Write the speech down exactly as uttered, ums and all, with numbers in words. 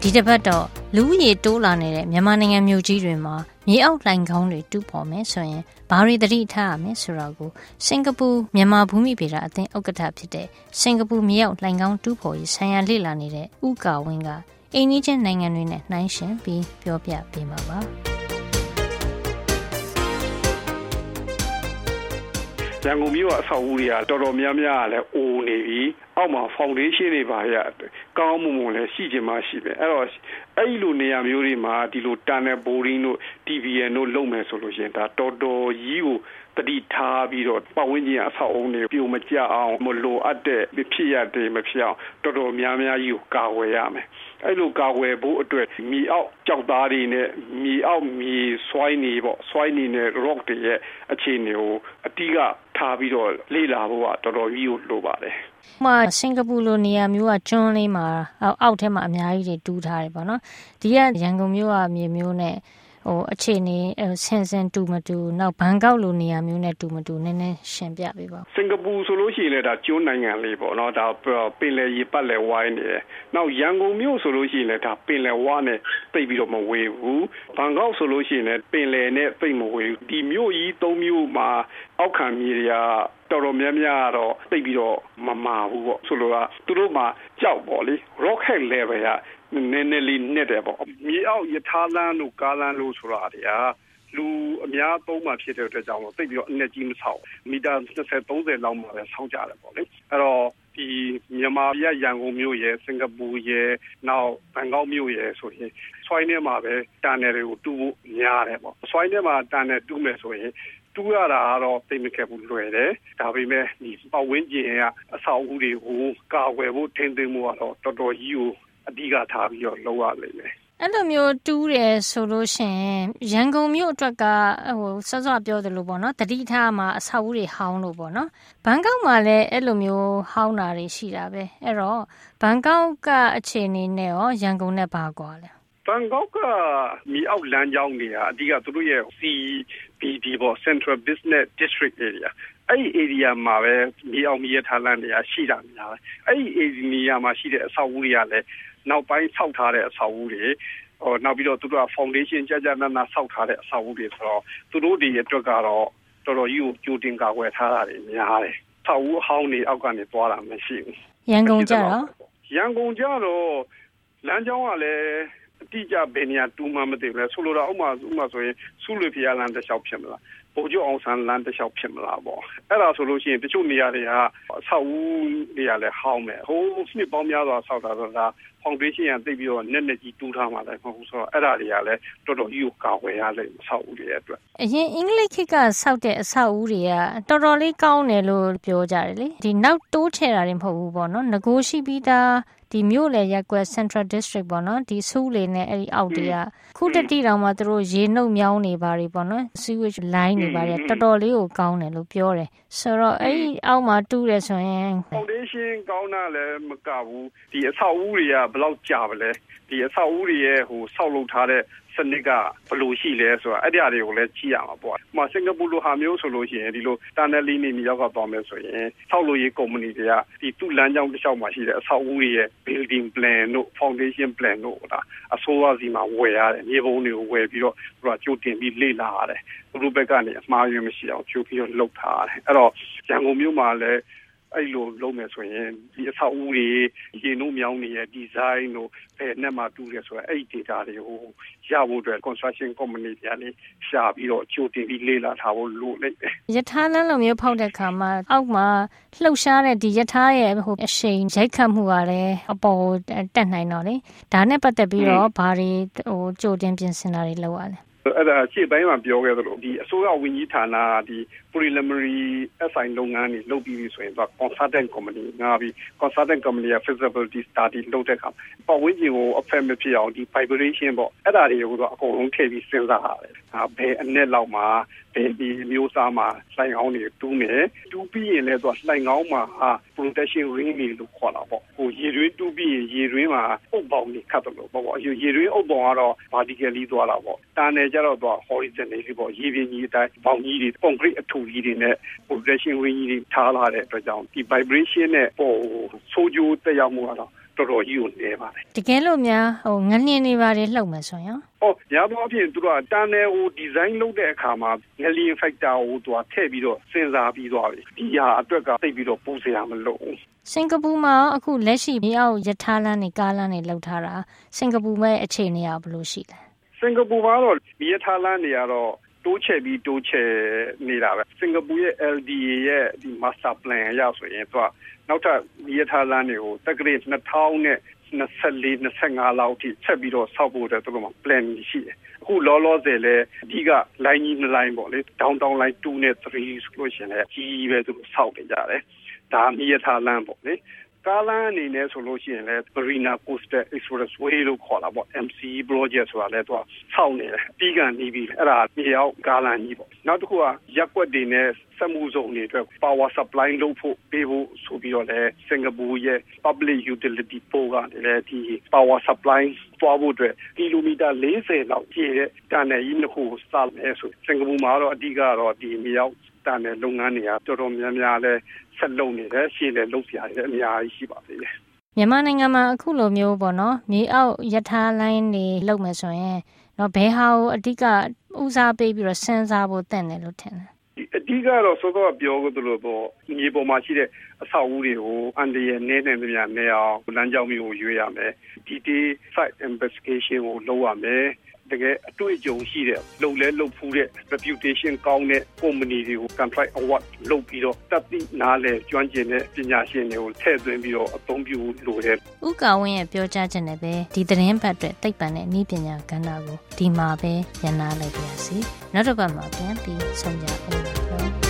ဒီတစ်ပတ်တော့လူဦးရေတိုးလာနေတဲ့မြန်မာနိုင်ငံမြို့ကြီးတွေမှာမြေအောက်လှိုဏ်ခေါင်းတွေတူးဖော်မယ်ဆိုရင်ဘာတွေသတိထားရမလဲဆိုတာကိုစင်ကာပူမြန်မာဘူမိဗေဒအသင်းဥက္ကဋ္ဌဖြစ်တဲ့စင်ကာပူမြေအောက်လှိုဏ်ခေါင်းတူးဖော်ရေးဆိုင်ရာလေ့လာနေတဲ့ဦးကာဝင်းကအိမ်နီးချင်းနိုင်ငံတွေနဲ့နှိုင်းယှဉ်ပြီးပြောပြပေးမှာပါရန်ကုန်မြို့အဆောက်အဦတွေကတော်တော်များများလည်းအိုနေပြီအောက်မှာ foundation တွေပါရကောင်းမွန်မွန်လည်းရှိချင်မှရှိတယ်အဲ့တော့အဲ့ဒီလိုနေရာမျိုးတွေမှာဒီလို tunnel boring တို့ T V N တို့လုပ်မယ်ဆိုလို့ရှိရင်ဒါတော်တော်ကြီးကိုတတိထားပြီးတော့ပတ်ဝန်းကျင်အဆောက်အဦတွေပြုံမကျအောင်မလိုအပ်တဲ့ဖြစ်ရတဲ့မဖြစ်အောင်တော်တော်များများကြီးကိုကာဝယ်ရမယ်အဲ့လိုကာဝယ်ဖို့အတွက်မြေအောက်ကြောက်သားတွေနဲ့မြေအောက်မြေဆွိုင်းနေပေါ့ဆွိုင်းနေတဲ့ rock တွေရဲ့အခြေအနေကိုအတိကထားပြီးတော့လေ့လာဖို့ကတော်တော်ကြီးကိုလိုပါတယ်။မှာစင်ကာပူလိုနေရာမျိုးကကျွန်းလေးမှာအောက်ထဲမှာအများကြီးတွေတူးထားတယ်ပေါ့နော်။ဒီကရန်ကုန်မြို့ကမြေမျိုးနဲ့ဟိုအခြေအနေဆင်ဆင်တူမတူနောက်ဘန်ကောက်လိုနေရာမျိုးနဲ့တူမတူနည်းနည်းရှင်းပြပေးပါစင်ကာပူဆိုလို့ရှိရင်လည်းဒါကျွန်းနိုင်ငံလေးပေါ့နော်ဒါပင်လယ်ရေပတ်လည်ဝိုင်းနေတယ်နောက်ရန်ကုန်မြို့ဆိုလို့ရှိရင်လည်းဒါပင်လယ်ဝါနဲ့တိတ်ပြီးတော့မဝေးဘူးဘန်ကောက်ဆိုလို့ရှိရင်လည်းပင်လယ်နဲ့တိတ်မဝေးဘူးဒီမြို့ကြီးသုံးမြို့မှာအောက်ခံမြေတွေကတော်တော်များများတော့တိတ်ပြီးတော့မမာဘူးပေါ့ဆိုလိုတာသူတို့မှာကြောက်ပေါ့လေ rocket level ကနည်းနည်းလေးနဲ့တယ်ပေါ့မြေအောက်ယထာလန်းတို့ကားလန်းလို့ဆိုတာတွေကလူအများသုံးမှဖြစ်တဲ့အတွက်ကြောင့်တော့တိတ်ပြီးတော့အနဲ့ကြီးမဆောက်မီတာยี่สิบ သုံးสิบလောက်မှပဲဆောက်ကြတယ်ပေါ့လေအဲ့တော့ဒီမြန်မာပြည်ရန်ကုန်မြို့ရဲ့စင်ကာပူရဲ့နောက်ဘန်ကောက်မြို့ရဲ့ဆိုရင်ဆွိုင်းထဲမှာပဲတန်နယ်တွေကိုတူဖို့များတယ်ပေါ့ဆွိုင်းထဲမှာတန်နယ်တူမယ်ဆိုရင်တူရတာကတော့သိမခဲ့ဘူးလွယ်တယ်ဒါပေမဲ့ဒီပတ်ဝန်းကျင်ကအဆောက်အဦတွေကိုကာကွယ်ဖို့ထိန်းသိမ်းမှုကတော့တော်တော်ကြီးကိုအဓိကထားပြီးတော့လုပ်ရလိမ့်မယ်အဲ့လိုမျိုးတူးတယ်ဆိုလို့ရှိရင်ရန်ကုန်မြို့အတွက်ကဟိုစောစောပြောသလိုပေါ့နော်တတိထားမှာအဆောက်အဦတွေဟောင်းလို့ပေါ့နော်ဘန်ကောက်မှာလည်းအဲ့လိုမျိုးဟောင်းတာတွေရှိတာပဲအဲ့တော့ဘန်ကောက်ကအခြေအနေနဲ့ရောရန်ကုန်နဲ့ဘာကွာလဲဘန်ကောက်ကမြေအောက်လမ်းကြောင်းတွေကအဓိကသူတို့ရဲ့ C B D ပေါ့ Central Business District Area အဲ့ဒီ area မှာပဲမြေအောက်မြေထားလမ်းတွေကရှိတာများတယ်အဲ့ဒီ area မှာရှိတဲ့အဆောက်အဦတွေကလည်းနောက်ပိုင်းဆောက်ထားတဲ့အဆောက်အဦတွေဟိုနောက်ပြီးတော့သူတို့က foundation ကြကြနာနာဆောက်ထားတဲ့အဆောက်အဦတွေဆိုတော့သူတို့တွေအတွက်ကတော့တော်တော်ကြီးကိုကြိုတင်ကာကွယ်ထားတာတွေများတယ်။ဆောက်အဦအဟောင်းတွေအောက်ကနေသွားတာမရှိဘူး။ရန်ကုန်ကျတော့ရန်ကုန်ကျတော့လမ်းကြောင်းကလည်းအတိအကျဘယ်နေရာတူမှမသိဘူးလေဆိုလိုတာဥပမာဥပမာဆိုရင်စုလွေဖျားလမ်းတစ်လျှောက်ဖြစ်မလားဗိုလ်ချုပ်အောင်ဆန်းလမ်းတစ်လျှောက်ဖြစ်မလားပေါ့အဲ့ဒါဆိုလို့ရှိရင်တချို့နေရာတွေကအဆောက်အဦတွေကလည်းဟောင်းမယ်ဟိုနှစ်ပေါင်းများစွာဆောက်တာတော့ဒါဖောင်ဒေးရှင်းကတိတ်ပြီးတော့နက်နက်ကြီးတူးထားမှလည်းမဟုတ်ဘူးဆိုတော့အဲ့ဒါတွေကလည်းတော်တော်ကြီးကိုကာဝယ်ရလိမ့်မယ်ဆောက်အဦတွေအတွက်အရင်အင်္ဂလိပ်ခေတ်ကဆောက်တဲ့အဆောက်အဦတွေကတော်တော်လေးကောင်းတယ်လို့ပြောကြတယ်လေဒီနောက်တိုးချဲ့တာတွေမဟုတ်ဘူးပေါ့နော်ငကိုရှိပြီးသားဒီမြို့လေရက်ကွက် Central District ပေါ့နော်ဒီဆူးလေနဲ့အဲ့ဒီအောက်တွေကခုတတိတောင်မှသူတို့ရေနှုတ်မြောင်းနေပါတွေပေါ့နော် sewage line တွေပါတယ်တော်တော်လေးကိုကောင်းတယ်လို့ပြောတယ်ဆိုတော့အဲ့ဒီအောက်မှာတူးတယ်ဆိုရင် foundation ကောင်းတာလည်းမကဘူးဒီအဆောက်အဦတွေကဘယ်လောက်ကြာပါလဲဒီအဆောက်အဦတွေရဲ့ဟိုဆောက်လုပ်ထားတဲ့စနစ်ကဘယ်လိုရှိလဲဆိုတာအဲ့ဒီအရာတွေကိုလည်းကြည့်ရမှာပေါ့။ဥပမာစင်ကာပူလိုဟာမျိုးဆိုလို့ရှိရင်ဒီလိုတာနယ်လီနေမြေရောက်ကသွားမယ်ဆိုရင်ဆောက်လုပ်ရေးကုမ္ပဏီတွေကဒီသူ့လမ်းကြောင်းတစ်လျှောက်မှာရှိတဲ့အဆောက်အဦတွေရဲ့ building plan တို့ foundation plan တို့ဒါအစိုးရစီမှာဝယ်ရတယ်မြေပုံတွေကိုဝယ်ပြီးတော့သူကကြိုတင်ပြီးလေ့လာရတယ်။သူတို့ဘက်ကနေအမှားယွင်းမရှိအောင်ကြိုပြီးတော့လုပ်ထားရတယ်။အဲ့တော့ရန်ကုန်မြို့မှာလည်းအဲ့လိုလုပ်မယ်ဆိုရင်ဒီအဆောက်အဦတွေရေနှုတ်မြောင်းတွေရဲ့ design တို့ဘယ်နဲ့မှတူးတယ်ဆိုတော့အဲ့ဒီ data တွေကိုရဖို့အတွက် construction company တွေကနေရှာပြီးတော့ကြိုတင်ပြီးလေ့လာထားဖို့လိုလိမ့်မယ်ယထာလမ်းလိုမျိုးဖောက်တဲ့ခါမှာအောက်မှာလှုပ်ရှားတဲ့ဒီယထာရဲ့ဟိုအရှိန်ရိုက်ခတ်မှုကလည်းအပေါ်တက်နိုင်တော့လေဒါနဲ့ပတ်သက်ပြီးတော့ဘာတွေဟိုကြိုတင်ပြင်ဆင်တာတွေလုပ်ရလဲအဲ့ဒါရှေ့ပိုင်းမှာပြောခဲ့သလိုဒီအစိုးရဝန်ကြီးဌာနဒီ preliminary အဆိုင်လုပ်ငန်းတွေလုပ်ပြီးဆိုရင်တော့ consultant company ငါပြီး consultant company က feasibility study လုပ်တဲ့အခါပတ်ဝန်းကျင်ကို affect မဖြစ်အောင်ဒီ vibration ပေါ့အဲ့ဒါတွေကိုတော့အကုန်လုံးထည့်ပြီးစဉ်းစားရတယ်။ဘယ်အနက်လောက်မှာဘယ်ဒီမျိုးစားမှာလှိုင်ကောင်းတွေတူးမယ်တူးပြီးရင်လည်းသူကလှိုင်ကောင်းမှာ protection ring တွေလို့ခေါ်တာပေါ့ဟိုရေတွင်းတူးပြီးရင်ရေတွင်းမှာအုပ်ပေါင်းတွေခတ်တယ်လို့ပေါ့ရေတွင်းအုပ်ပေါင်းကတော့ vertically သွားတာပေါ့တာနယ်ကျတော့သူက horizontally ပေါ့ရေပြင်ကြီးအတိုင်းပေါင်းကြီးတွေ concrete အထူကြီးတွေနဲ့ protection ring ကြီးတွေထားလာတဲ့အတွက်ကြောင့်ဒီ vibration နဲ့ဟိုဆိုးကျိုးတက်ရောက်မှုကတော့တော်တော်ကြီးကိုနေပါတယ်တကယ်လို့များဟိုငလျင်တွေပါတယ်လှုပ်မယ်ဆိုရင်ဟောရပါအဖြစ်သူတို့ကတန်နယ်ကိုဒီဇိုင်းလုပ်တဲ့အခါမှာငလျင် factor ကိုသူကထည့်ပြီးတော့စဉ်းစားပြီးသွားပြီဒီဟာအတွက်ကသိပြီးတော့ပူစရာမလိုဘူးစင်ကာပူမှာအခုလက်ရှိမြေအောက်ရထားလမ်းတွေကားလမ်းတွေလှုပ်ထားတာစင်ကာပူရဲ့အခြေအနေကဘယ်လိုရှိလဲစင်ကာပူမှာတော့မြေရထားလမ်းတွေကတော့တိုးချဲ့ပြီးတိုးချဲ့နေတာပဲစင်ကာပူရဲ့ L D A ရဲ့ဒီ master plan အရဆိုရင်သူကနောက်ထပ်မြေရထားလမ်းတွေကိုတက္ကရာနှစ်ထောင်နဲ့နှစ်ဆယ့်လေး နှစ်ဆယ့်ငါးလောက်ထိဆက်ပြီးတော့ဆောက်ဖို့တဲ့သူတို့မှာ plan ရှိတယ်အခုလောလောဆယ်လဲအဓိက line ကြီးနှစ် line ပေါ့လေ downtown line two နဲ့ three ဆိုလို့ရှိရင်လည်းကြီးပဲသူတို့ဆောက်နေကြတယ်ဒါမြေရထားလမ်းပေါ့လေကားလမ်းအနေနဲ့ဆိုလို့ရှိရင်လည်း Marina Coastal Expressway လို့ခေါ်တာပေါ့ M C E project ဆိုတာလည်းသူကဆောက်နေတယ်အပြီးကနေပြီးအဲ့ဒါမြေအောက်ကားလမ်းကြီးပေါ့နောက်တစ်ခုကရက်ကွက်တွေနဲ့စက်မှုဇုံတွေအတွက် power supply လုပ်ဖို့ပေးဖို့ဆိုပြီးတော့လည်းစင်ကာပူရဲ့ public utility board ကလည်းဒီ power supply သွားဖို့အတွက်ကီလိုမီတာ၄၀လောက်ကျတဲ့တန်နယ်ကြီးနှစ်ခုကိုစမယ်ဆိုစင်ကာပူမှာတော့အဓိကတော့ဒီမြေအောက်တန်နယ်လုပ်ငန်းတွေကတော်တော်များများလဲဆက်လုပ်နေတယ်ရှေ့လည်းလုပ်စရာတွေအများကြီးရှိပါသေးတယ်မြန်မာနိုင်ငံမှာအခုလိုမျိုးပေါ့နော်မြေအောက်ရထားလိုင်းတွေလုပ်မယ်ဆိုရင်တော့ဘယ်ဟာကိုအဓိကဦးစားပေးပြီးတော့စဉ်းစားဖို့တင့်တယ်လို့ထင်တယ်အဓိကတော့စောစောပြောသလိုပေါ့မြေပေါ်မှာရှိတဲ့အဆောက်အဦတွေကိုအန်ဒီရဲ့နည်းနေသမျှနေအောင်လမ်းကြောင်းမျိုးကိုရွေးရမယ် detail site investigation ကိုလုပ်ရမယ်တကယ်အတွေ့အကြုံရှိတဲ့လုံလဲလုံဖူးတဲ့ reputation ကောင်းတဲ့ company တွေကို contract award လုပ်ပြီးတော့တပ်သိနားလဲကျွမ်းကျင်တဲ့ပညာရှင်တွေကိုထည့်သွင်းပြီးတော့အသုံးပြုလို့ရတယ်။ဥက္ကာဝင်းရဲ့ပြောကြားချက်နဲ့ပဲဒီသတင်းပတ်အတွက်သိပ္ပံနဲ့နည်းပညာကဏ္ဍကိုဒီမှာပဲရန်နာလိုက်ပါရစေ။နောက်တစ်ပတ်မှာပြန်ပြီးဆုံကြအောင်လို့